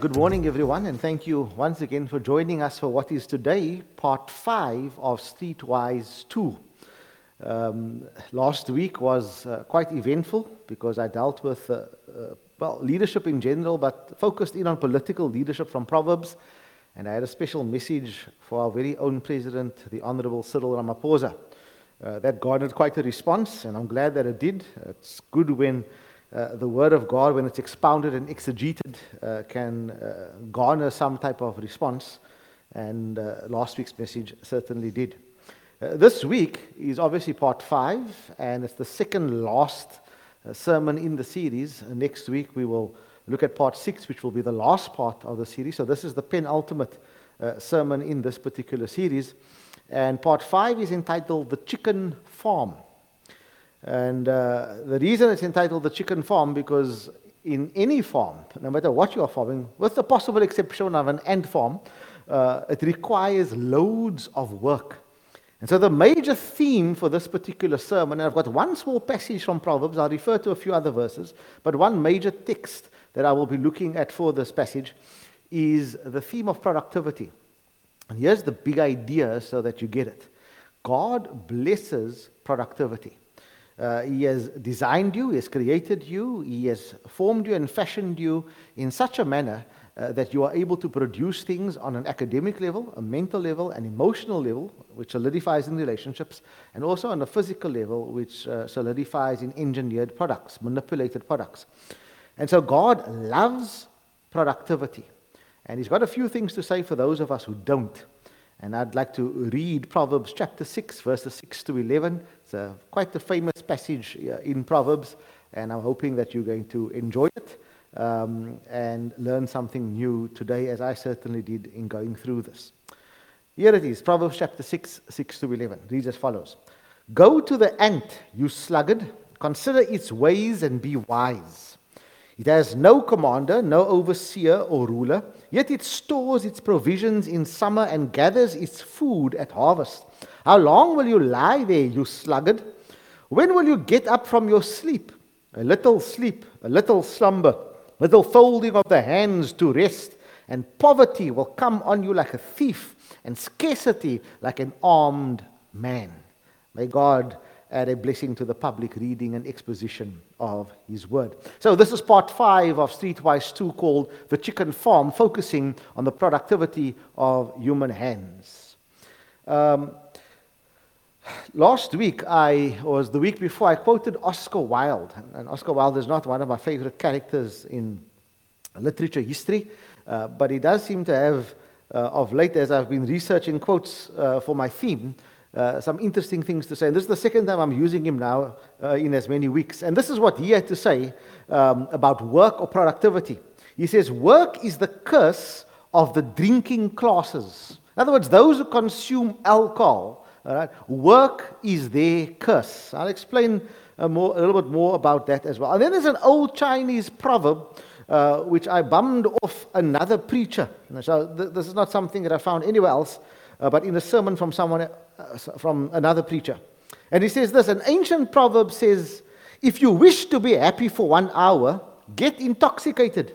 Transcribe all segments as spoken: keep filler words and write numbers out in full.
good morning, everyone, and thank you once again for joining us for what is today part five of Streetwise two. Um, last week was uh, quite eventful because I dealt with, uh, uh, well, leadership in general, but focused in on political leadership from Proverbs, and I had a special message for our very own president, the Honorable Cyril Ramaphosa. Uh, that garnered quite a response, and I'm glad that it did. It's good when Uh, the Word of God, when it's expounded and exegeted, uh, can uh, garner some type of response, and uh, last week's message certainly did. Uh, this week is obviously part five, and it's the second last uh, sermon in the series. Uh, next week we will look at part six, which will be the last part of the series. So this is the penultimate uh, sermon in this particular series, and part five is entitled The Chicken Farm. And uh, the reason it's entitled The Chicken Farm, because in any farm, no matter what you are farming, with the possible exception of an ant farm, uh, it requires loads of work. And so the major theme for this particular sermon, and I've got one small passage from Proverbs, I'll refer to a few other verses, but one major text that I will be looking at for this passage is the theme of productivity. And here's the big idea so that you get it. God blesses productivity. Uh, he has designed you, He has created you, He has formed you and fashioned you in such a manner uh, that you are able to produce things on an academic level, a mental level, an emotional level, which solidifies in relationships, and also on a physical level, which uh, solidifies in engineered products, manipulated products. And so God loves productivity. And He's got a few things to say for those of us who don't. And I'd like to read Proverbs chapter six, verses six to eleven. It's a, quite a famous passage in Proverbs, and I'm hoping that you're going to enjoy it um, and learn something new today, as I certainly did in going through this. Here it is, Proverbs chapter six, six to eleven. It reads as follows. Go to the ant, you sluggard, consider its ways and be wise. It has no commander, no overseer or ruler, yet it stores its provisions in summer and gathers its food at harvest. How long will you lie there, you sluggard? When will you get up from your sleep? A little sleep, a little slumber, a little folding of the hands to rest, and poverty will come on you like a thief, and scarcity like an armed man. May God add a blessing to the public reading and exposition of His Word. So this is part five of Streetwise two, called The Chicken Farm, focusing on the productivity of human hands. Um, last week, I was the week before, I quoted Oscar Wilde. And Oscar Wilde is not one of my favorite characters in literature history, uh, but he does seem to have, uh, of late, as I've been researching quotes uh, for my theme, Uh, some interesting things to say. And this is the second time I'm using him now uh, in as many weeks. And this is what he had to say um, about work or productivity. He says, work is the curse of the drinking classes. In other words, those who consume alcohol, all right, work is their curse. I'll explain uh, more, a little bit more about that as well. And then there's an old Chinese proverb uh, which I bummed off another preacher. So th- this is not something that I found anywhere else, uh, but in a sermon from someone else. Uh, from another preacher. And he says this, an ancient proverb says, if you wish to be happy for one hour, get intoxicated.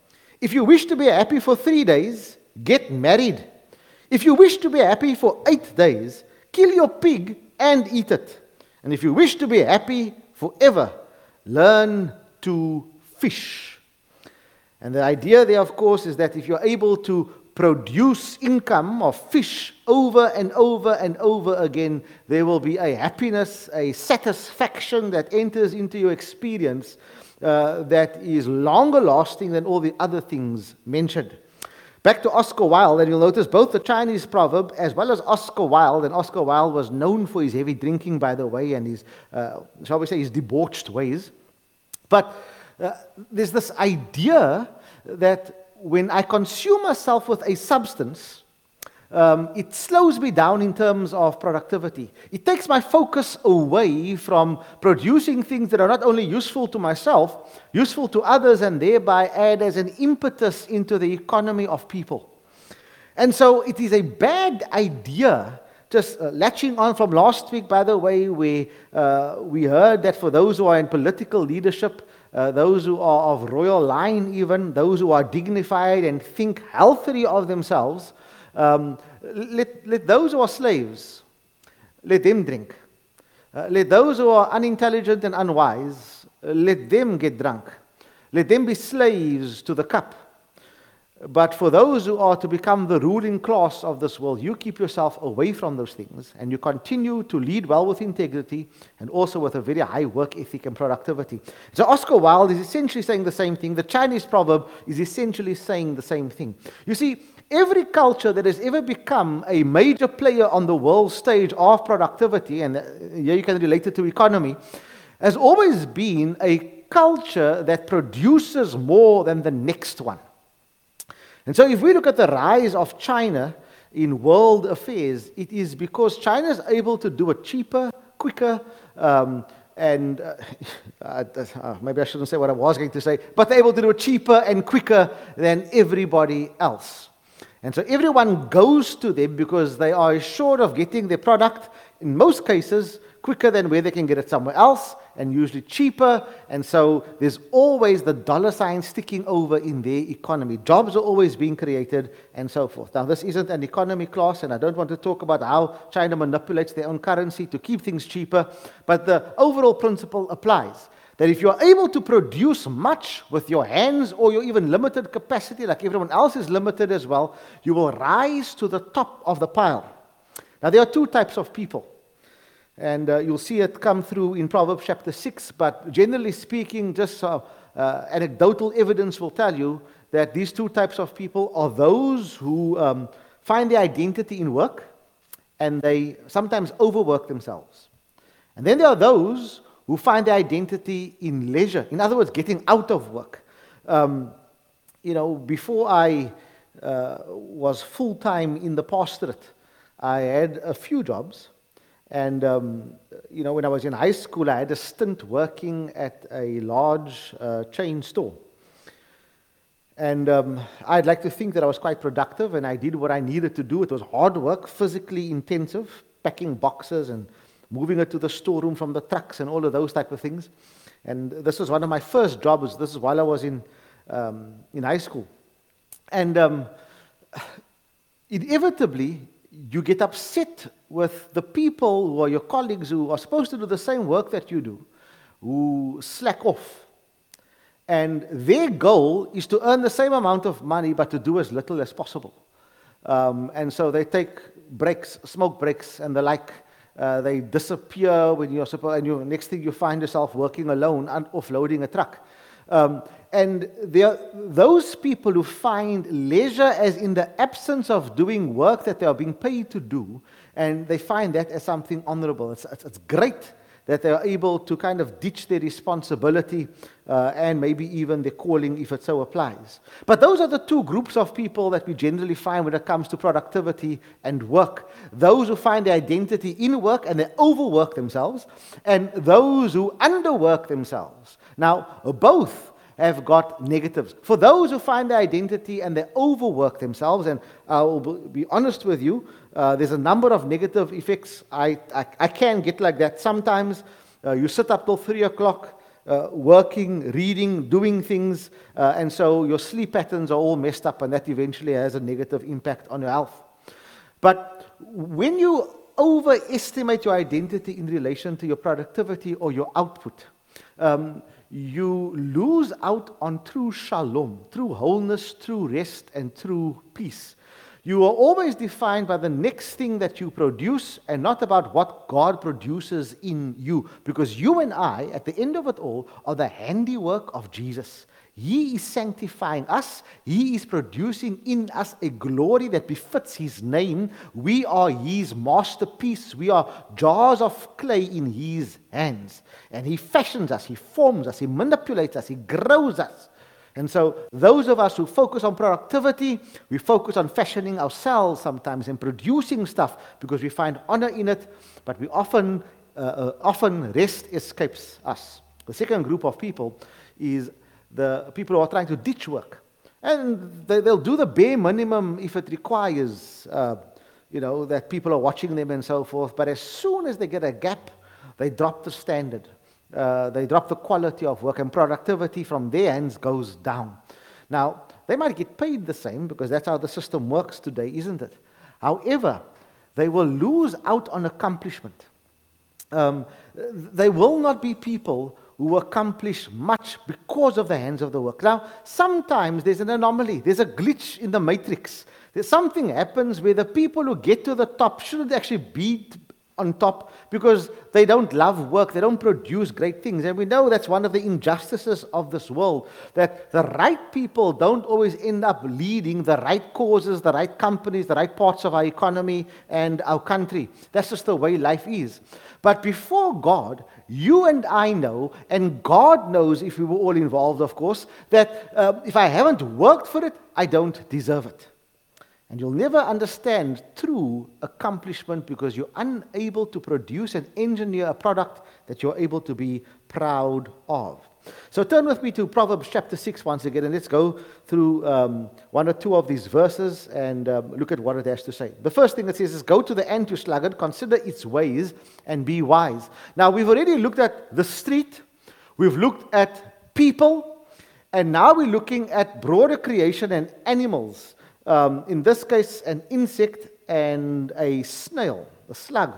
If you wish to be happy for three days, get married. If you wish to be happy for eight days, kill your pig and eat it. And if you wish to be happy forever, learn to fish. And the idea there, of course, is that if you're able to produce income of fish over and over and over again, there will be a happiness, a satisfaction that enters into your experience uh, that is longer lasting than all the other things mentioned. Back to Oscar Wilde, and you'll notice both the Chinese proverb as well as Oscar Wilde, and Oscar Wilde was known for his heavy drinking, by the way, and his, uh, shall we say, his debauched ways. But uh, there's this idea that when I consume myself with a substance, um, it slows me down in terms of productivity. It takes my focus away from producing things that are not only useful to myself, useful to others, and thereby add as an impetus into the economy of people. And so it is a bad idea, just uh, latching on from last week, by the way, where uh, we heard that for those who are in political leadership, uh, those who are of royal line even, those who are dignified and think healthily of themselves, um, let, let those who are slaves, let them drink. Uh, let those who are unintelligent and unwise, uh, let them get drunk. Let them be slaves to the cup. But for those who are to become the ruling class of this world, you keep yourself away from those things and you continue to lead well with integrity and also with a very high work ethic and productivity. So Oscar Wilde is essentially saying the same thing. The Chinese proverb is essentially saying the same thing. You see, every culture that has ever become a major player on the world stage of productivity, and here you can relate it to economy, has always been a culture that produces more than the next one. And so if we look at the rise of China in world affairs, it is because China is able to do it cheaper, quicker, um, and uh, uh, maybe I shouldn't say what I was going to say, but they're able to do it cheaper and quicker than everybody else. And so everyone goes to them because they are assured of getting their product, in most cases, quicker than where they can get it somewhere else, and usually cheaper. And so there's always the dollar sign sticking over in their economy. Jobs are always being created and so forth. Now, this isn't an economy class, and I don't want to talk about how China manipulates their own currency to keep things cheaper, but the overall principle applies. That if you're able to produce much with your hands or your even limited capacity, like everyone else is limited as well, you will rise to the top of the pile. Now, there are two types of people. And uh, you'll see it come through in Proverbs chapter six, but generally speaking, just uh, uh, anecdotal evidence will tell you that these two types of people are those who um, find their identity in work, and they sometimes overwork themselves. And then there are those who find their identity in leisure, in other words, getting out of work. Um, you know, before I uh, was full-time in the pastorate, I had a few jobs. And, um, you know, when I was in high school, I had a stint working at a large uh, chain store. And um, I'd like to think that I was quite productive, and I did what I needed to do. It was hard work, physically intensive, packing boxes and moving it to the storeroom from the trucks and all of those type of things. And this was one of my first jobs. This is while I was in, um, in high school. And um, inevitably, you get upset with the people who are your colleagues who are supposed to do the same work that you do, who slack off. And their goal is to earn the same amount of money, but to do as little as possible. Um, and so they take breaks, smoke breaks, and the like. Uh, they disappear when you're supposed, and you, next thing you find yourself working alone and offloading a truck. Um, and there are those people who find leisure as in the absence of doing work that they are being paid to do, and they find that as something honorable. It's, it's, it's great that they are able to kind of ditch their responsibility uh, and maybe even their calling if it so applies. But those are the two groups of people that we generally find when it comes to productivity and work. Those who find their identity in work and they overwork themselves, and those who underwork themselves. Now, both have got negatives. For those who find their identity and they overwork themselves, and I will be honest with you, uh, there's a number of negative effects. I, I, I can get like that sometimes. Uh, you sit up till three o'clock, uh, working, reading, doing things, uh, and so your sleep patterns are all messed up, and that eventually has a negative impact on your health. But when you overestimate your identity in relation to your productivity or your output, um, you lose out on true shalom, true wholeness, true rest, and true peace. You are always defined by the next thing that you produce and not about what God produces in you. Because you and I, at the end of it all, are the handiwork of Jesus. He is sanctifying us. He is producing in us a glory that befits His name. We are His masterpiece. We are jars of clay in His hands. And He fashions us, He forms us, He manipulates us, He grows us. And so those of us who focus on productivity, we focus on fashioning ourselves sometimes and producing stuff because we find honor in it, but we often, uh, uh, often rest escapes us. The second group of people is the people who are trying to ditch work. And they, they'll do the bare minimum if it requires, uh, you know, that people are watching them and so forth. But as soon as they get a gap, they drop the standard. uh, they drop the quality of work, and productivity from their hands goes down. Now, they might get paid the same because that's how the system works today, isn't it? However, they will lose out on accomplishment. Um, they will not be people who accomplish much because of the hands of the work. Now, sometimes there's an anomaly. There's a glitch in the matrix. There's something happens where the people who get to the top shouldn't actually be on top because they don't love work, they don't produce great things. And we know that's one of the injustices of this world, that the right people don't always end up leading the right causes, the right companies, the right parts of our economy and our country. That's just the way life is. But before God, you and I know, and God knows if we were all involved, of course, that uh, if I haven't worked for it, I don't deserve it. And you'll never understand true accomplishment because you're unable to produce and engineer a product that you're able to be proud of. So turn with me to Proverbs chapter six once again, and let's go through um, one or two of these verses and um, look at what it has to say. The first thing it says is, go to the ant, you sluggard, consider its ways and be wise. Now, we've already looked at the street, we've looked at people, and now we're looking at broader creation and animals. Um, in this case, an insect and a snail, a slug.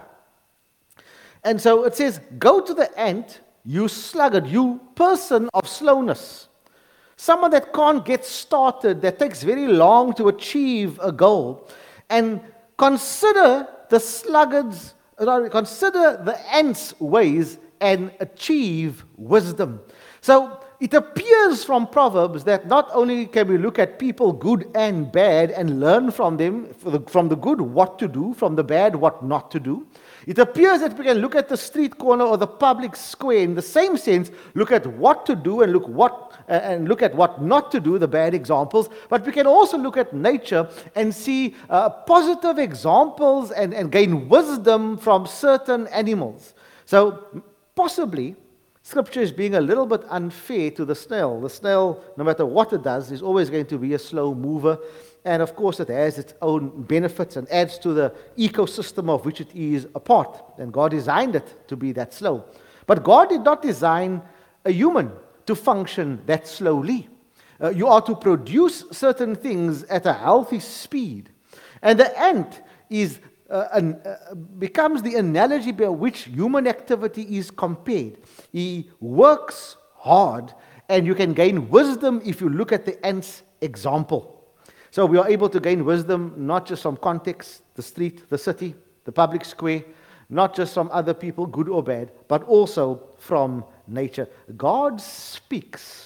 And so it says, go to the ant, you sluggard, you person of slowness. Someone that can't get started, that takes very long to achieve a goal. And consider the sluggard's, consider the ant's ways and achieve wisdom. So it appears from Proverbs that not only can we look at people good and bad and learn from them, from the good what to do, from the bad what not to do. It appears that we can look at the street corner or the public square in the same sense, look at what to do and look what uh, and look at what not to do, the bad examples. But we can also look at nature and see uh, positive examples and, and gain wisdom from certain animals. So possibly Scripture is being a little bit unfair to the snail. The snail, no matter what it does, is always going to be a slow mover. And of course, it has its own benefits and adds to the ecosystem of which it is a part. And God designed it to be that slow. But God did not design a human to function that slowly. Uh, you are to produce certain things at a healthy speed. And the ant is Uh, an, uh, becomes the analogy by which human activity is compared. He works hard, and you can gain wisdom if you look at the ant's example. So we are able to gain wisdom not just from context, the street, the city, the public square, not just from other people, good or bad, but also from nature. God speaks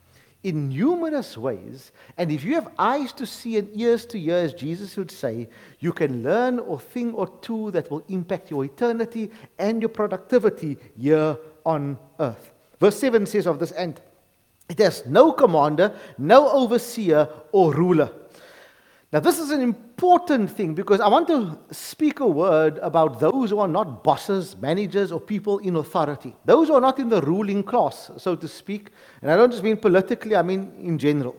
in numerous ways, and if you have eyes to see and ears to hear, as Jesus would say, you can learn a thing or two that will impact your eternity and your productivity here on earth. Verse seven says of this ant, it has no commander, no overseer or ruler. Now this is an important thing because I want to speak a word about those who are not bosses, managers, or people in authority. Those who are not in the ruling class, so to speak. And I don't just mean politically, I mean in general.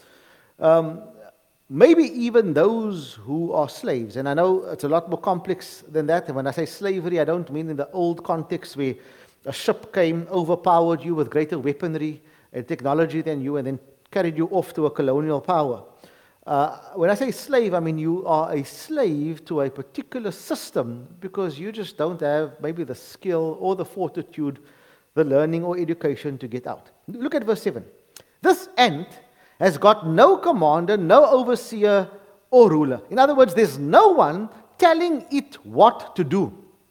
Um, maybe even those who are slaves. And I know it's a lot more complex than that. And when I say slavery, I don't mean in the old context where a ship came, overpowered you with greater weaponry and technology than you, and then carried you off to a colonial power. Uh, when I say slave, I mean you are a slave to a particular system because you just don't have maybe the skill or the fortitude, the learning or education to get out. Look at verse seven. This ant has got no commander, no overseer or ruler. In other words, there's no one telling it what to do.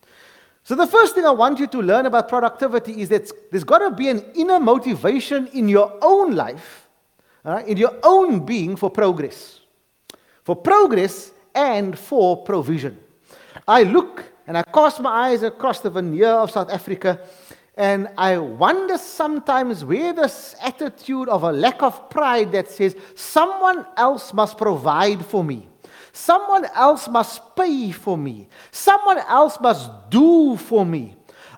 So the first thing I want you to learn about productivity is that there's got to be an inner motivation in your own life, Uh, in your own being for progress. For progress and for provision. I look and I cast my eyes across the veneer of South Africa and I wonder sometimes where this attitude of a lack of pride that says someone else must provide for me. Someone else must pay for me. Someone else must do for me.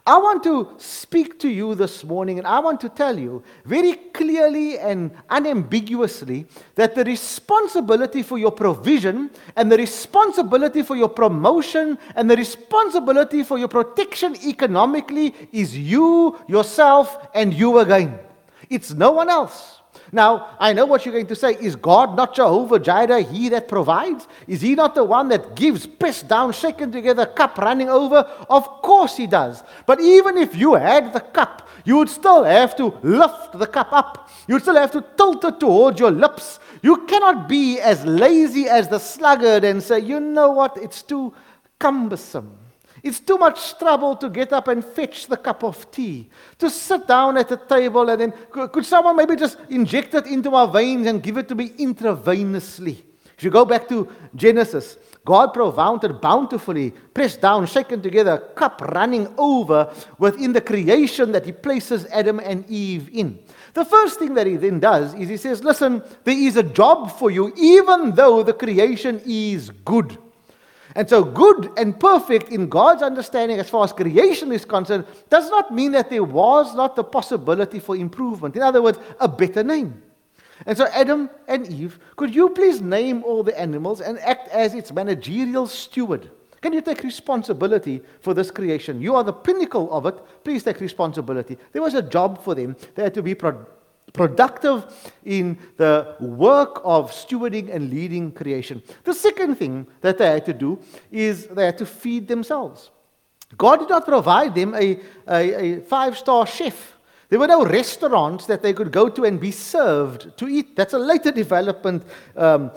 I want to speak to you this morning, and I want to tell you very clearly and unambiguously that the responsibility for your provision and the responsibility for your promotion and the responsibility for your protection economically is you, yourself, and you again. It's no one else. Now, I know what you're going to say. Is God not Jehovah Jireh, He that provides? Is He not the one that gives, pressed down, shaken together, cup running over? Of course He does. But even if you had the cup, you would still have to lift the cup up. You'd still have to tilt it towards your lips. You cannot be as lazy as the sluggard and say, you know what, it's too cumbersome. It's too much trouble to get up and fetch the cup of tea, to sit down at the table and then, could someone maybe just inject it into my veins and give it to me intravenously? If you go back to Genesis, God provided bountifully, pressed down, shaken together, cup running over within the creation that He places Adam and Eve in. The first thing that He then does is He says, listen, there is a job for you, even though the creation is good. And so good and perfect in God's understanding as far as creation is concerned does not mean that there was not the possibility for improvement. In other words, a better name. And so Adam and Eve, could you please name all the animals and act as its managerial steward? Can you take responsibility for this creation? You are the pinnacle of it. Please take responsibility. There was a job for them. They had to be pro- productive in the work of stewarding and leading creation. The second thing that they had to do is they had to feed themselves. God did not provide them a, a, a five-star chef. There were no restaurants that they could go to and be served to eat. That's a later development um,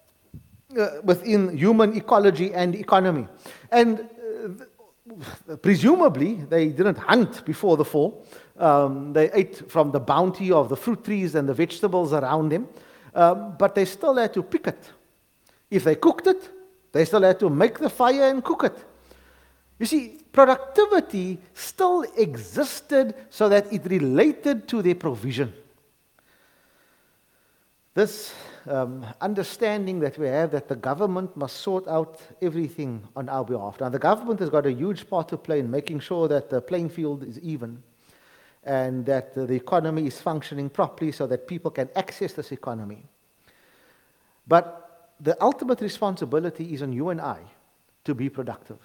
uh, within human ecology and economy. And uh, presumably, they didn't hunt before the fall. Um, they ate from the bounty of the fruit trees and the vegetables around them. Um, but they still had to pick it. If they cooked it, they still had to make the fire and cook it. You see, productivity still existed so that it related to their provision. This um, understanding that we have that the government must sort out everything on our behalf. Now, the government has got a huge part to play in making sure that the playing field is even and that the economy is functioning properly so that people can access this economy. But the ultimate responsibility is on you and I to be productive.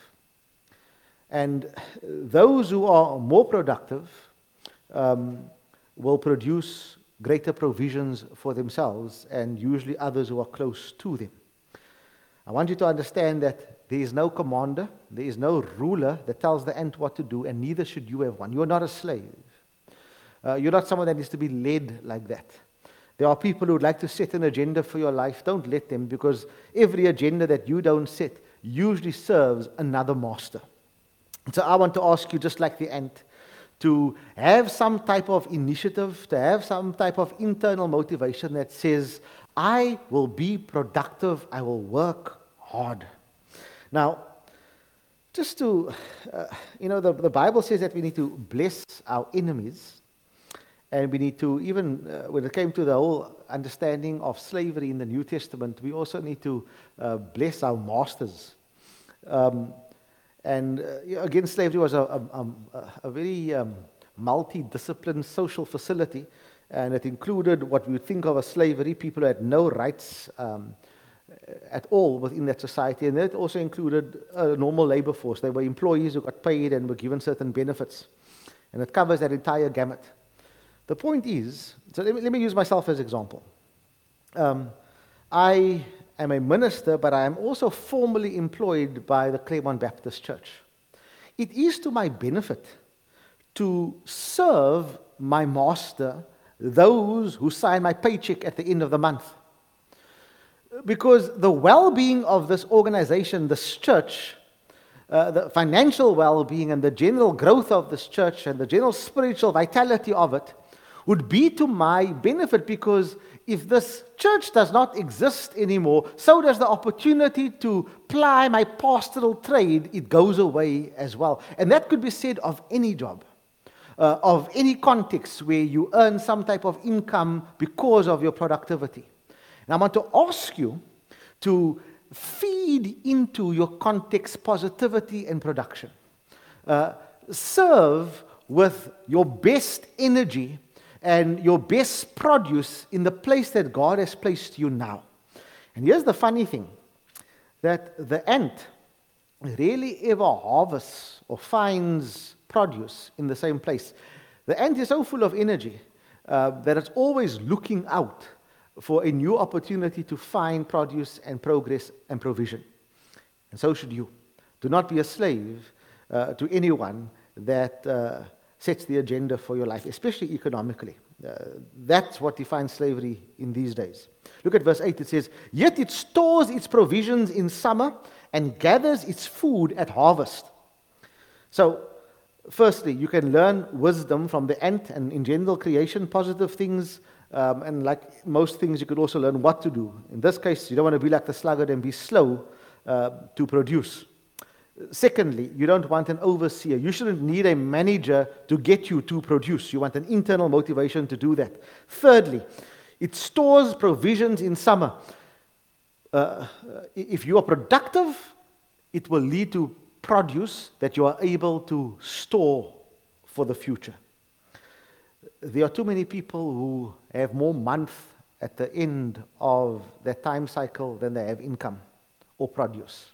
And those who are more productive um, will produce greater provisions for themselves and usually others who are close to them. I want you to understand that there is no commander, there is no ruler that tells the ant what to do, and neither should you have one. You are not a slave. Uh, you're not someone that needs to be led like that. There are people who would like to set an agenda for your life. Don't let them, because every agenda that you don't set usually serves another master. So I want to ask you, just like the ant, to have some type of initiative, to have some type of internal motivation that says, I will be productive, I will work hard. Now, just to, uh, you know, the, the Bible says that we need to bless our enemies. And we need to, even uh, when it came to the whole understanding of slavery in the New Testament, we also need to uh, bless our masters. Um, and uh, again, slavery was a, a, a, a very um, multi-disciplined social facility, and it included what we would think of as slavery, people who had no rights um, at all within that society, and it also included a normal labor force. They were employees who got paid and were given certain benefits, and it covers that entire gamut. The point is, so let me, let me use myself as an example. Um, I am a minister, but I am also formally employed by the Claremont Baptist Church. It is to my benefit to serve my master, those who sign my paycheck at the end of the month. Because the well-being of this organization, this church, uh, the financial well-being and the general growth of this church and the general spiritual vitality of it would be to my benefit, because if this church does not exist anymore, so does the opportunity to ply my pastoral trade. It goes away as well. And that could be said of any job, uh, of any context where you earn some type of income because of your productivity. And I want to ask you to feed into your context positivity and production. Uh, serve with your best energy and your best produce in the place that God has placed you now. And here's the funny thing, that the ant rarely ever harvests or finds produce in the same place. The ant is so full of energy uh, that it's always looking out for a new opportunity to find produce and progress and provision. And so should you. Do not be a slave uh, to anyone that uh, sets the agenda for your life, especially economically. Uh, that's what defines slavery in these days. Look at verse eight. It says, "Yet it stores its provisions in summer and gathers its food at harvest." So, firstly, you can learn wisdom from the ant and in general creation, positive things, um, and like most things, you could also learn what to do. In this case, you don't want to be like the sluggard and be slow uh, to produce. Secondly, you don't want an overseer. You shouldn't need a manager to get you to produce. You want an internal motivation to do that. Thirdly, it stores provisions in summer. Uh, if you are productive, it will lead to produce that you are able to store for the future. There are too many people who have more months at the end of their time cycle than they have income or produce.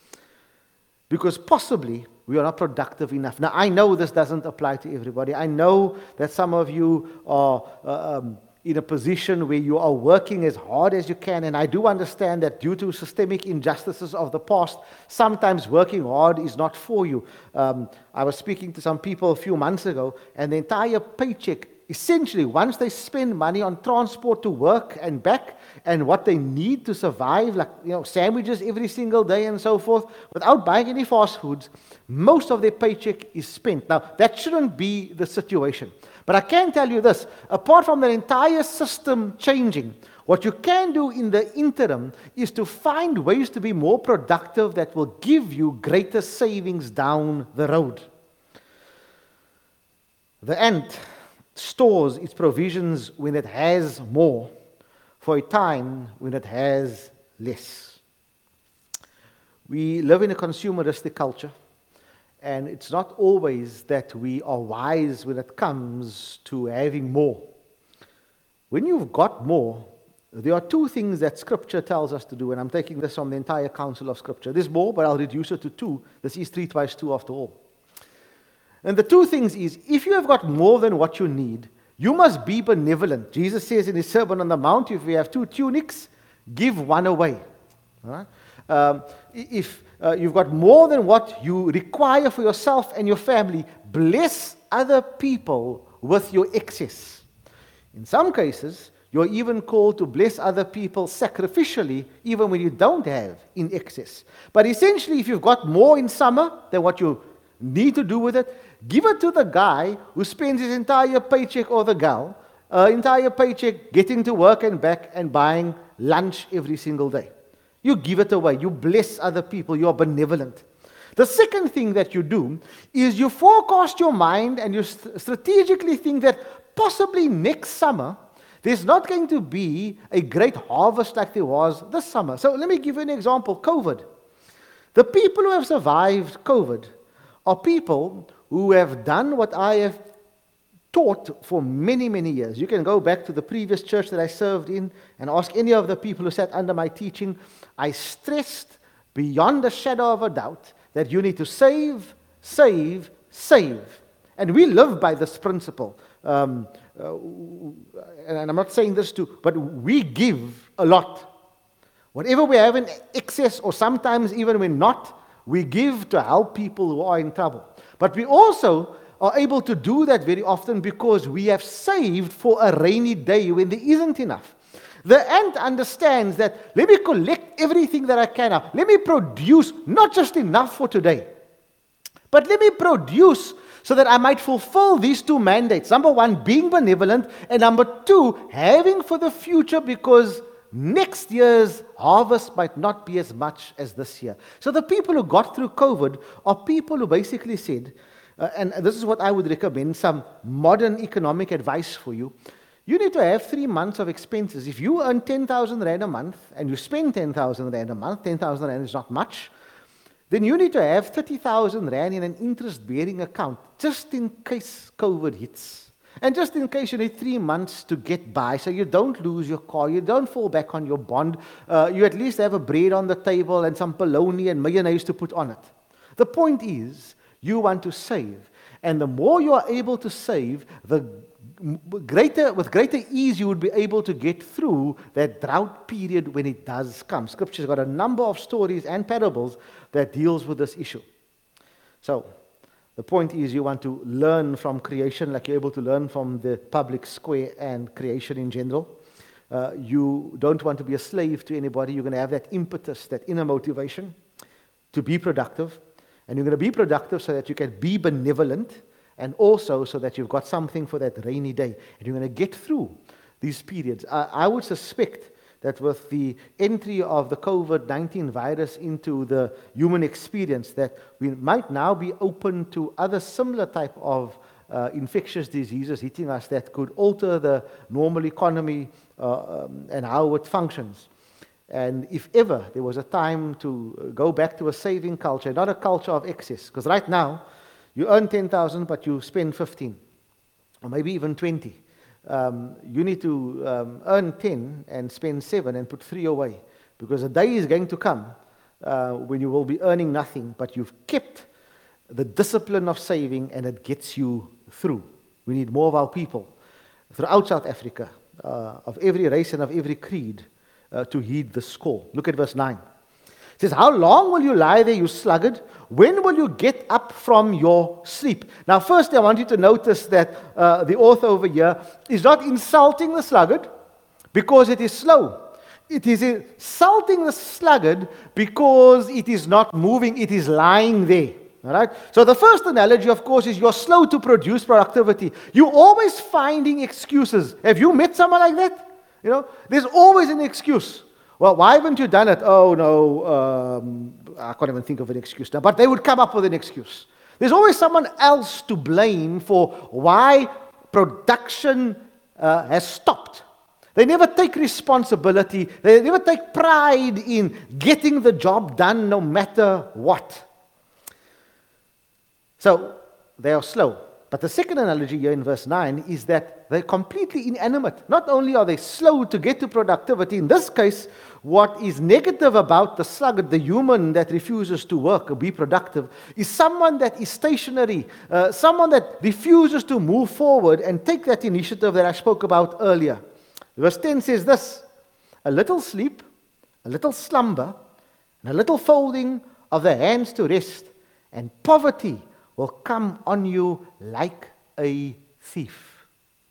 Because possibly we are not productive enough. Now, I know this doesn't apply to everybody. I know that some of you are uh, um, in a position where you are working as hard as you can, and I do understand that due to systemic injustices of the past, sometimes working hard is not for you. Um, I was speaking to some people a few months ago, and the entire paycheck, essentially, once they spend money on transport to work and back, and what they need to survive, like you know, sandwiches every single day and so forth, without buying any fast foods, most of their paycheck is spent. Now, that shouldn't be the situation. But I can tell you this, apart from the entire system changing, what you can do in the interim is to find ways to be more productive that will give you greater savings down the road. The ant stores its provisions when it has more, for a time when it has less. We live in a consumeristic culture, and it's not always that we are wise when it comes to having more. When you've got more, there are two things that Scripture tells us to do, and I'm taking this from the entire counsel of Scripture. There's more, but I'll reduce it to two. This is three twice two after all. And the two things is, if you have got more than what you need, you must be benevolent. Jesus says in his Sermon on the Mount, if you have two tunics, give one away. All right? Um, if uh, you've got more than what you require for yourself and your family, bless other people with your excess. In some cases, you're even called to bless other people sacrificially, even when you don't have in excess. But essentially, if you've got more in summer than what you need to do with it, give it to the guy who spends his entire paycheck, or the gal, uh, entire paycheck getting to work and back and buying lunch every single day. You give it away. You bless other people. You are benevolent. The second thing that you do is you forecast your mind and you st- strategically think that possibly next summer there's not going to be a great harvest like there was this summer. So let me give you an example. COVID. The people who have survived COVID are people who have done what I have taught for many, many years. You can go back to the previous church that I served in and ask any of the people who sat under my teaching. I stressed beyond a shadow of a doubt that you need to save, save, save. And we live by this principle. Um, uh, and I'm not saying this to, but we give a lot. Whatever we have in excess, or sometimes even when not, we give to help people who are in trouble. But we also are able to do that very often because we have saved for a rainy day when there isn't enough. The ant understands that, let me collect everything that I can now. Let me produce not just enough for today, but let me produce so that I might fulfill these two mandates. Number one, being benevolent, and number two, having for the future, because next year's harvest might not be as much as this year. So the people who got through COVID are people who basically said, uh, and this is what I would recommend, some modern economic advice for you. You need to have three months of expenses. If you earn ten thousand rand a month and you spend ten thousand rand a month, ten thousand rand is not much. then you need to have thirty thousand rand in an interest-bearing account just in case COVID hits. And just in case you need three months to get by, so you don't lose your car, you don't fall back on your bond, uh, you at least have a bread on the table and some bologna and mayonnaise to put on it. The point is, you want to save. And the more you are able to save, the greater, with greater ease you would be able to get through that drought period when it does come. Scripture's got a number of stories and parables that deals with this issue. So, the point is you want to learn from creation like you're able to learn from the public square and creation in general. Uh, you don't want to be a slave to anybody. You're going to have that impetus, that inner motivation to be productive. And you're going to be productive so that you can be benevolent, and also so that you've got something for that rainy day. And you're going to get through these periods. I, I would suspect that with the entry of the COVID nineteen virus into the human experience, that we might now be open to other similar type of uh, infectious diseases hitting us that could alter the normal economy uh, um, and how it functions. And if ever there was a time to go back to a saving culture, not a culture of excess, because right now you earn ten thousand but you spend fifteen, or maybe even twenty. Um, you need to um, earn ten and spend seven and put three away, because a day is going to come uh, when you will be earning nothing, but you've kept the discipline of saving and it gets you through. We need more of our people throughout South Africa, uh, of every race and of every creed, uh, to heed this call. Look at verse nine. It says, how long will you lie there, you sluggard? When will you get up from your sleep? Now, first, I want you to notice that uh, the author over here is not insulting the sluggard because it is slow. It is insulting the sluggard because it is not moving, it is lying there. All right? So the first analogy, of course, is you're slow to produce productivity. You're always finding excuses. Have you met someone like that? You know, there's always an excuse. Well, why haven't you done it? Oh, no, um, I can't even think of an excuse now. But they would come up with an excuse. There's always someone else to blame for why production uh, has stopped. They never take responsibility. They never take pride in getting the job done no matter what. So, they are slow. But the second analogy here in verse nine is that they're completely inanimate. Not only are they slow to get to productivity, in this case, what is negative about the sluggard, the human that refuses to work or be productive, is someone that is stationary, uh, someone that refuses to move forward and take that initiative that I spoke about earlier. Verse ten says this, a little sleep, a little slumber, and a little folding of the hands to rest, and poverty will come on you like a thief.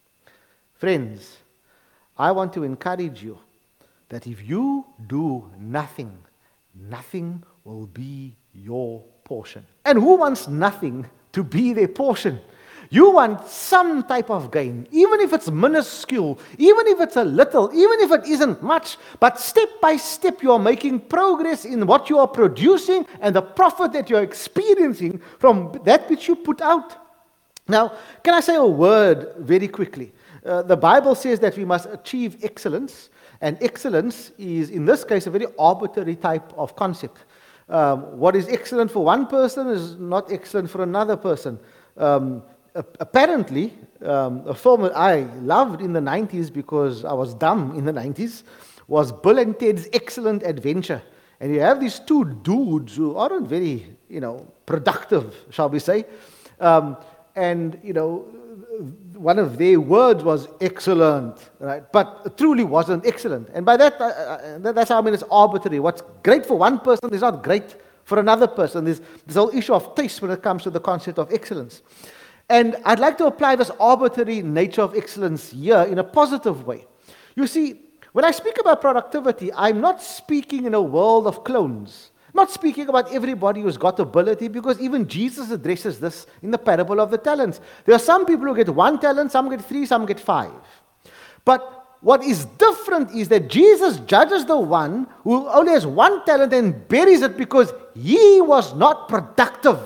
Friends, I want to encourage you that if you do nothing, nothing will be your portion. And who wants nothing to be their portion? You want some type of gain, even if it's minuscule, even if it's a little, even if it isn't much, but step by step you are making progress in what you are producing and the profit that you're experiencing from that which you put out. Now, can I say a word very quickly? Uh, the Bible says that we must achieve excellence, and excellence is, in this case, a very arbitrary type of concept. Um, what is excellent for one person is not excellent for another person. Um, Apparently, um, a film that I loved in the nineties because I was dumb in the nineties was Bill and Ted's Excellent Adventure. And you have these two dudes who aren't very, you know, productive, shall we say. Um, and, you know, one of their words was excellent, right? But it truly wasn't excellent. And by that, uh, that's how I mean it's arbitrary. What's great for one person is not great for another person. There's this whole issue of taste when it comes to the concept of excellence. And I'd like to apply this arbitrary nature of excellence here in a positive way. You see, when I speak about productivity, I'm not speaking in a world of clones. I'm not speaking about everybody who's got ability, because even Jesus addresses this in the parable of the talents. There are some people who get one talent, some get three, some get five. But what is different is that Jesus judges the one who only has one talent and buries it because he was not productive.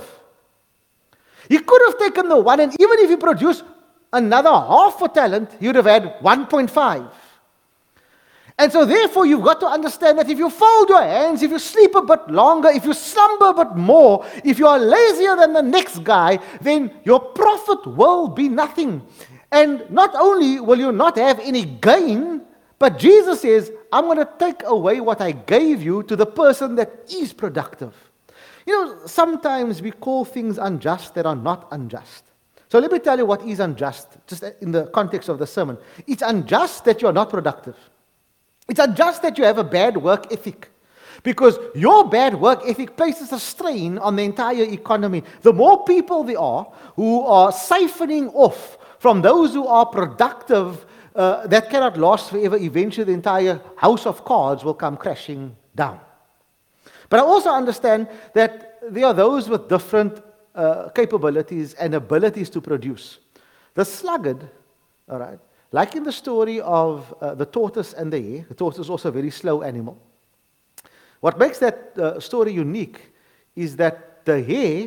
He could have taken the one, and even if he produced another half a talent, he would have had one point five. And so therefore you've got to understand that if you fold your hands, if you sleep a bit longer, if you slumber a bit more, if you are lazier than the next guy, then your profit will be nothing. And not only will you not have any gain, but Jesus says, I'm going to take away what I gave you to the person that is productive. You know, sometimes we call things unjust that are not unjust. So let me tell you what is unjust, just in the context of the sermon. It's unjust that you're not productive. It's unjust that you have a bad work ethic, because your bad work ethic places a strain on the entire economy. The more people there are who are siphoning off from those who are productive, uh, that cannot last forever. Eventually the entire house of cards will come crashing down. But I also understand that there are those with different uh, capabilities and abilities to produce. The sluggard, all right, like in the story of uh, the tortoise and the hare, the tortoise is also a very slow animal. What makes that uh, story unique is that the hare,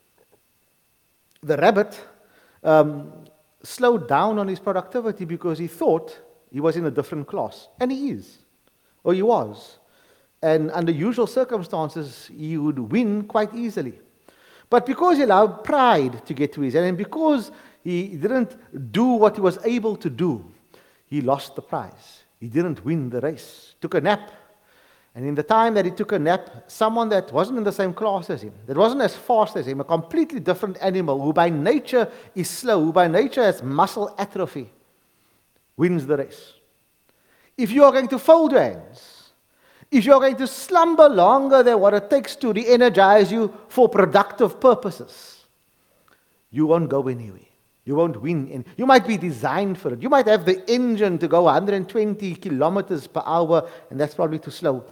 the rabbit, um, slowed down on his productivity because he thought he was in a different class. And he is, or he was. And under usual circumstances, he would win quite easily. But because he allowed pride to get to his head, and because he didn't do what he was able to do, he lost the prize. He didn't win the race. Took a nap. And in the time that he took a nap, someone that wasn't in the same class as him, that wasn't as fast as him, a completely different animal, who by nature is slow, who by nature has muscle atrophy, wins the race. If you are going to fold your hands, if you are going to slumber longer than what it takes to re-energize you for productive purposes, you won't go anywhere. You won't win. And you might be designed for it. You might have the engine to go one hundred twenty kilometers per hour, and that's probably too slow.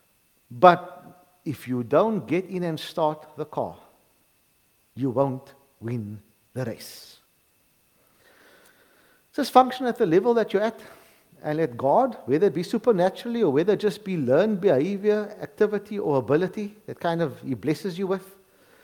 But if you don't get in and start the car, you won't win the race. Just function at the level that you're at, and let God, whether it be supernaturally or whether it just be learned behavior, activity, or ability that kind of He blesses you with,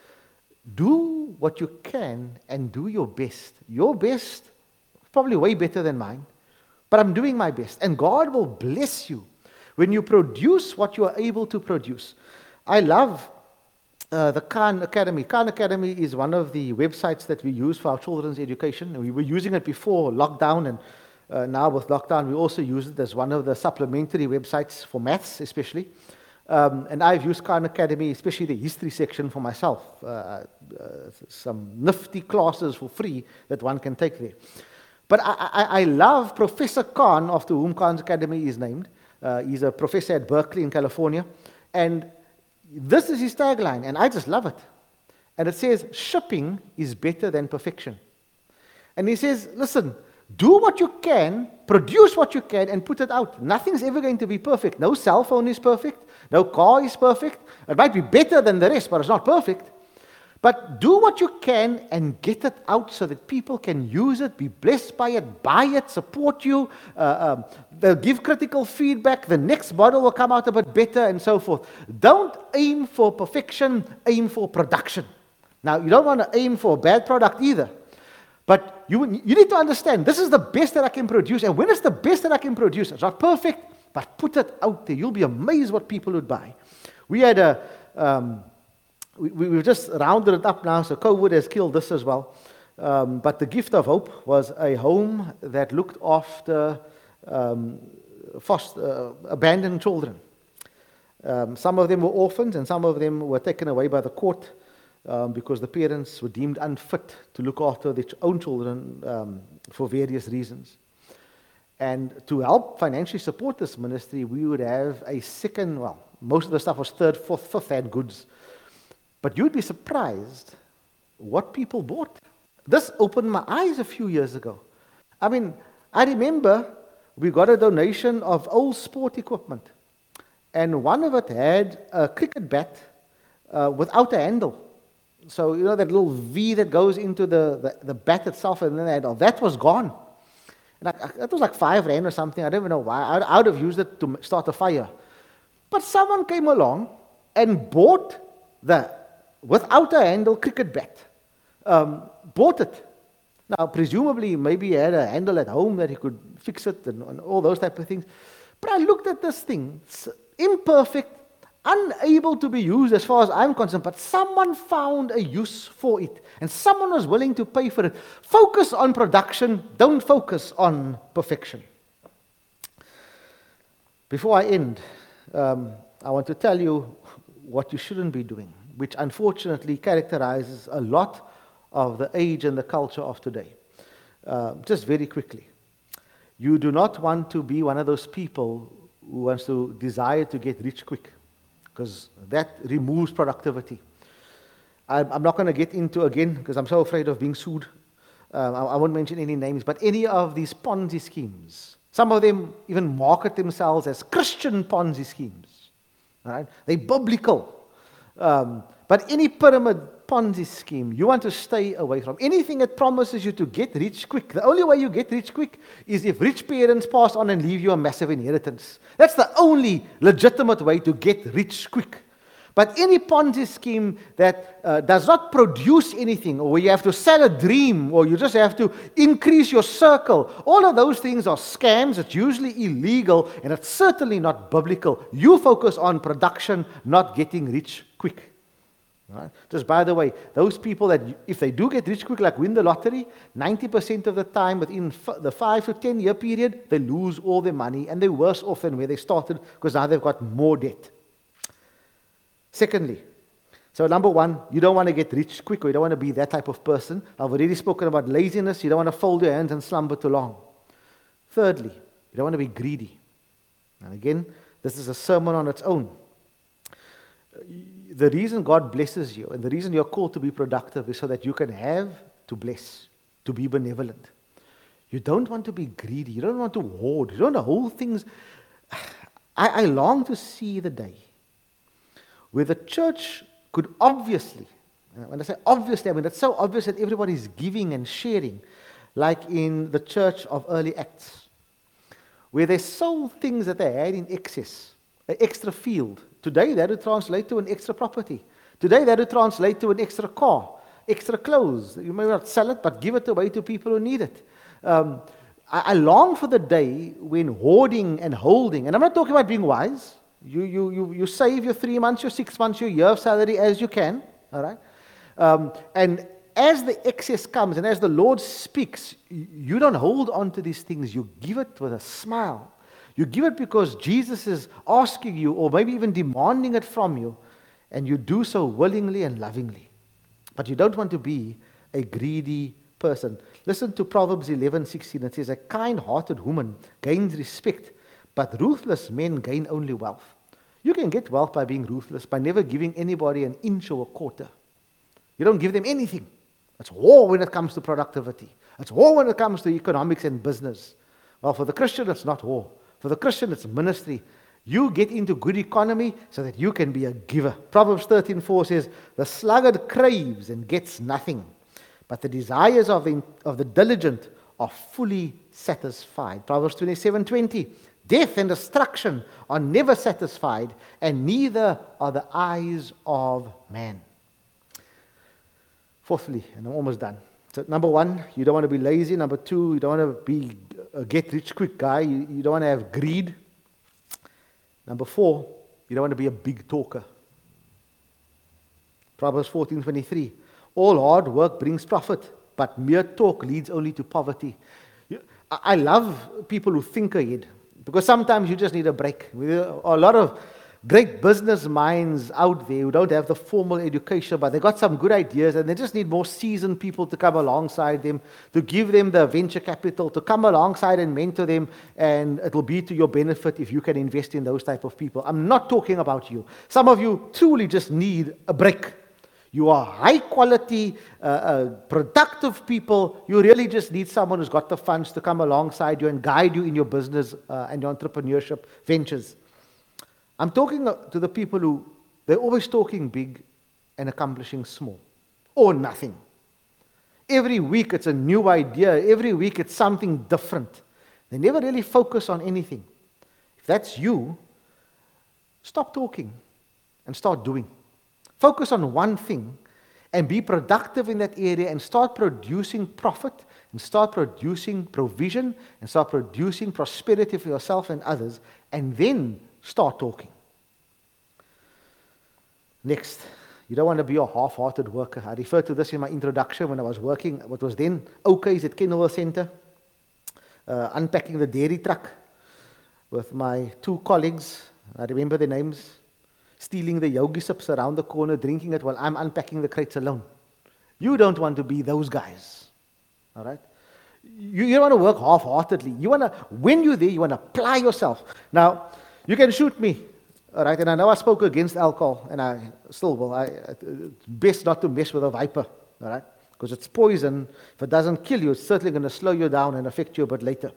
do what you can and do your best. Your best, probably way better than mine, but I'm doing my best. And God will bless you when you produce what you are able to produce. I love uh, the Khan Academy. Khan Academy is one of the websites that we use for our children's education. We were using it before lockdown, and uh, now with lockdown, we also use it as one of the supplementary websites for maths, especially. Um, and I've used Khan Academy, especially the history section, for myself. Uh, uh, some nifty classes for free that one can take there. But I, I, I love Professor Khan, after whom Khan Academy is named. Uh, he's a professor at Berkeley in California. And this is his tagline, and I just love it. And it says, shipping is better than perfection. And he says, listen, do what you can, produce what you can, and put it out. Nothing's ever going to be perfect. No cell phone is perfect. No car is perfect. It might be better than the rest, but it's not perfect. But do what you can and get it out so that people can use it, be blessed by it, buy it, support you. Uh, um, they'll give critical feedback. The next model will come out a bit better, and so forth. Don't aim for perfection, aim for production. Now, you don't want to aim for a bad product either. But you, you need to understand, this is the best that I can produce. And when it's the best that I can produce, it's not perfect, but put it out there. You'll be amazed what people would buy. We had a, um, we, we've just rounded it up now, so COVID has killed this as well. Um, but the Gift of Hope was a home that looked after um, foster, uh, abandoned children. Um, some of them were orphans, and some of them were taken away by the court um, because the parents were deemed unfit to look after their own children um, for various reasons. And to help financially support this ministry, we would have a second, well, most of the stuff was third, fourth, fifth hand goods. But you'd be surprised what people bought. This opened my eyes a few years ago. I mean, I remember we got a donation of old sport equipment. And one of it had a cricket bat uh, without a handle. So, you know, that little V that goes into the, the, the bat itself and then the handle. That was gone. And I, that was like five rand or something. I don't even know why. I, I would have used it to start a fire. But someone came along and bought the, without a handle, cricket bat. Um, bought it. Now, presumably, maybe he had a handle at home that he could fix it and, and all those type of things. But I looked at this thing, it's imperfect, unable to be used as far as I'm concerned, but someone found a use for it, and someone was willing to pay for it. Focus on production, don't focus on perfection. Before I end, um, I want to tell you what you shouldn't be doing, which unfortunately characterizes a lot of the age and the culture of today. Uh, just very quickly. You do not want to be one of those people who wants to desire to get rich quick, because that removes productivity. I'm, I'm not going to get into again, because I'm so afraid of being sued. Um, I, I won't mention any names, but any of these Ponzi schemes, some of them even market themselves as Christian Ponzi schemes. Right? They're biblical. Um, but any pyramid Ponzi scheme, you want to stay away from. Anything that promises you to get rich quick. The only way you get rich quick is if rich parents pass on and leave you a massive inheritance. That's the only legitimate way to get rich quick. But any Ponzi scheme that uh, does not produce anything, or where you have to sell a dream, or you just have to increase your circle, all of those things are scams. It's usually illegal, and it's certainly not biblical. You focus on production, not getting rich quick. Right? Just by the way, those people that, if they do get rich quick, like win the lottery, ninety percent of the time within f- the five to ten year period, they lose all their money, and they're worse off than where they started, because now they've got more debt. Secondly, so number one, you don't want to get rich quick, or you don't want to be that type of person. I've already spoken about laziness. You don't want to fold your hands and slumber too long. Thirdly, you don't want to be greedy. And again, this is a sermon on its own. The reason God blesses you, and the reason you're called to be productive, is so that you can have to bless, to be benevolent. You don't want to be greedy. You don't want to hoard. You don't want to hold things. I, I long to see the day where the church could obviously, when I say obviously, I mean it's so obvious that everybody's giving and sharing, like in the church of early Acts, where they sold things that they had in excess, an extra field. Today that would translate to an extra property. Today that would translate to an extra car, extra clothes. You may not sell it, but give it away to people who need it. Um, I, I long for the day when hoarding and holding, and I'm not talking about being wise. You, you, you, you save your three months, your six months, your year of salary as you can, all right? Um, and as the excess comes and as the Lord speaks, you don't hold on to these things. You give it with a smile. You give it because Jesus is asking you, or maybe even demanding it from you, and you do so willingly and lovingly. But you don't want to be a greedy person. Listen to Proverbs eleven sixteen. It says, a kind-hearted woman gains respect, but ruthless men gain only wealth. You can get wealth by being ruthless, by never giving anybody an inch or a quarter. You don't give them anything. It's war when it comes to productivity. It's war when it comes to economics and business. Well, for the Christian, it's not war. For the Christian, it's ministry. You get into good economy so that you can be a giver. Proverbs thirteen four says, the sluggard craves and gets nothing, but the desires of the, of the diligent are fully satisfied. Proverbs twenty-seven twenty, death and destruction are never satisfied, and neither are the eyes of man. Fourthly, and I'm almost done. So number one, you don't want to be lazy. Number two, you don't want to be a get-rich-quick guy. You, you don't want to have greed. Number four, you don't want to be a big talker. Proverbs fourteen twenty-three, all hard work brings profit, but mere talk leads only to poverty. You, I, I love people who think ahead, because sometimes you just need a break. There are a lot of great business minds out there who don't have the formal education, but they got some good ideas, and they just need more seasoned people to come alongside them, to give them the venture capital, to come alongside and mentor them, and it will be to your benefit if you can invest in those type of people. I'm not talking about you. Some of you truly just need a break. You are high quality, uh, uh, productive people. You really just need someone who's got the funds to come alongside you and guide you in your business uh, and your entrepreneurship ventures. I'm talking to the people who, they're always talking big and accomplishing small, or nothing. Every week it's a new idea. Every week it's something different. They never really focus on anything. If that's you, stop talking and start doing. Focus on one thing and be productive in that area and start producing profit and start producing provision and start producing prosperity for yourself and others, and then start talking. Next, you don't want to be a half-hearted worker. I referred to this in my introduction when I was working, what was then Oakey's at Kenilworth Centre, uh, unpacking the dairy truck with my two colleagues. I remember their names. Stealing the yogi sips around the corner, drinking it while I'm unpacking the crates alone. You don't want to be those guys. All right? You, you don't want to work half-heartedly. You want to, when you're there, you want to apply yourself. Now, you can shoot me. All right? And I know I spoke against alcohol, and I still will. I, it's best not to mess with a viper. All right? Because it's poison. If it doesn't kill you, it's certainly going to slow you down and affect you a bit later.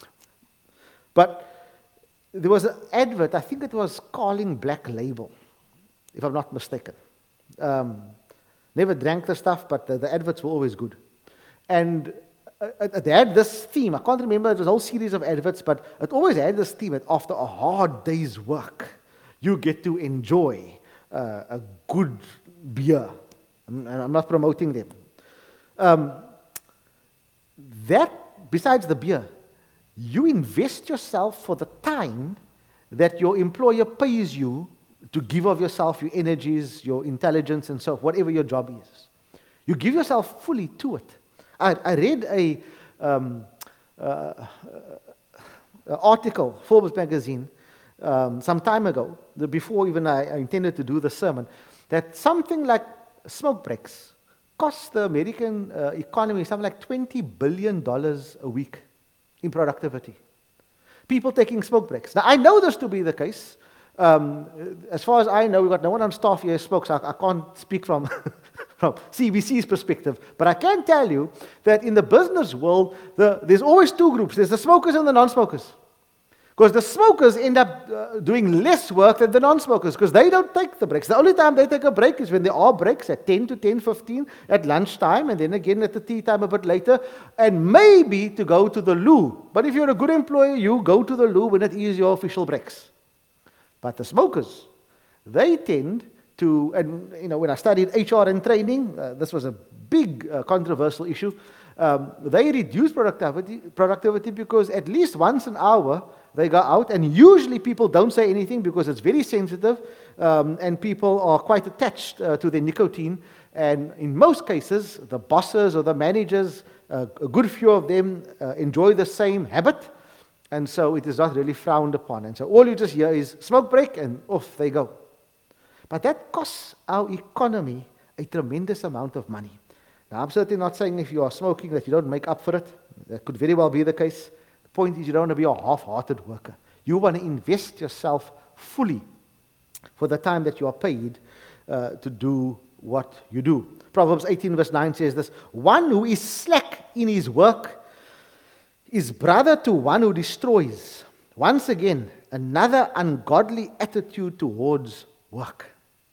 But there was an advert, I think it was Carling Black Label, if I'm not mistaken. Um, never drank the stuff, but the, the adverts were always good. And uh, they had this theme. I can't remember, it was a whole series of adverts, but it always had this theme that after a hard day's work, you get to enjoy uh, a good beer. And I'm not promoting them. Um, that, besides the beer, you invest yourself for the time that your employer pays you to give of yourself, your energies, your intelligence, and so forth, whatever your job is. You give yourself fully to it. I, I read a um, uh, uh, article, Forbes magazine, um, some time ago, the, before even I, I intended to do the sermon, that something like smoke breaks cost the American uh, economy something like twenty billion dollars a week. In productivity. People taking smoke breaks. Now, I know this to be the case. Um, as far as I know, we've got no one on staff here who smokes. I, I can't speak from, from C B C's perspective. But I can tell you that in the business world, the, there's always two groups. There's the smokers and the non-smokers. Because the smokers end up uh, doing less work than the non-smokers because they don't take the breaks. The only time they take a break is when there are breaks at ten to ten fifteen, at lunchtime, and then again at the tea time a bit later, and maybe to go to the loo. But if you're a good employee, you go to the loo when it is your official breaks. But the smokers, they tend to, and you know, when I studied H R and training, uh, this was a big uh, controversial issue. Um, they reduce productivity, productivity because at least once an hour, they go out, and usually people don't say anything because it's very sensitive, um, and people are quite attached uh, to their nicotine. And in most cases, the bosses or the managers, uh, a good few of them uh, enjoy the same habit, and so it is not really frowned upon. And so all you just hear is smoke break, and off they go. But that costs our economy a tremendous amount of money. Now, I'm certainly not saying if you are smoking that you don't make up for it. That could very well be the case. Point is, you don't want to be a half-hearted worker. You want to invest yourself fully for the time that you are paid uh, to do what you do. Proverbs eighteen verse nine says this, one who is slack in his work is brother to one who destroys. Once again, another ungodly attitude towards work.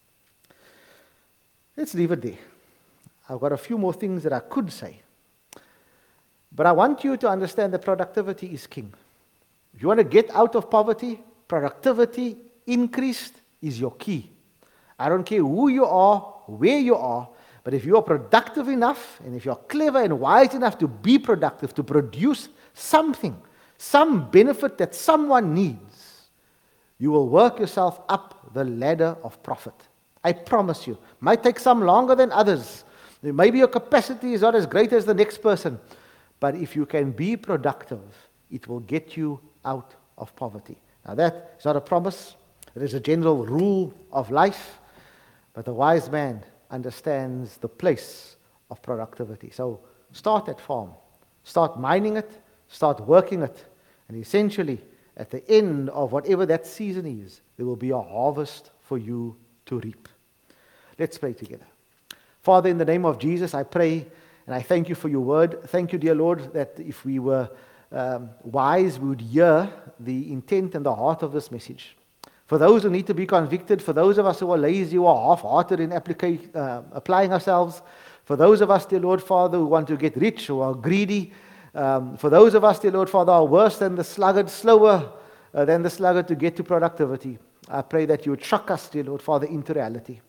Let's leave it there. I've got a few more things that I could say. But I want you to understand that productivity is king. If you want to get out of poverty, productivity increased is your key. I don't care who you are, where you are, but if you are productive enough, and if you're clever and wise enough to be productive, to produce something, some benefit that someone needs, you will work yourself up the ladder of profit. I promise you. Might take some longer than others. Maybe your capacity is not as great as the next person. But if you can be productive, it will get you out of poverty. Now that is not a promise. It is a general rule of life. But the wise man understands the place of productivity. So start at farm. Start mining it. Start working it. And essentially, at the end of whatever that season is, there will be a harvest for you to reap. Let's pray together. Father, in the name of Jesus, I pray and I thank you for your word. Thank you, dear Lord, that if we were um, wise, we would hear the intent and the heart of this message. For those who need to be convicted, for those of us who are lazy, who are half-hearted in applica- uh, applying ourselves, for those of us, dear Lord, Father, who want to get rich, who are greedy, um, for those of us, dear Lord, Father, are worse than the sluggard, slower uh, than the sluggard to get to productivity, I pray that you would shock us, dear Lord, Father, into reality.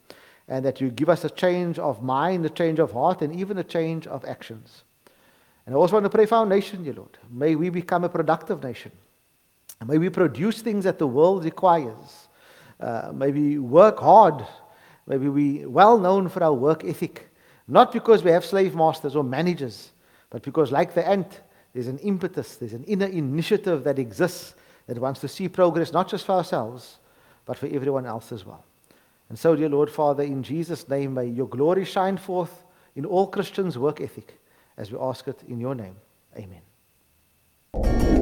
and that you give us a change of mind, a change of heart, and even a change of actions. And I also want to pray for our nation, dear Lord. May we become a productive nation. And may we produce things that the world requires. Uh, may we work hard. May we be well known for our work ethic. Not because we have slave masters or managers, but because like the ant, there's an impetus, there's an inner initiative that exists that wants to see progress, not just for ourselves, but for everyone else as well. And so, dear Lord Father, in Jesus' name, may your glory shine forth in all Christians' work ethic, as we ask it in your name. Amen.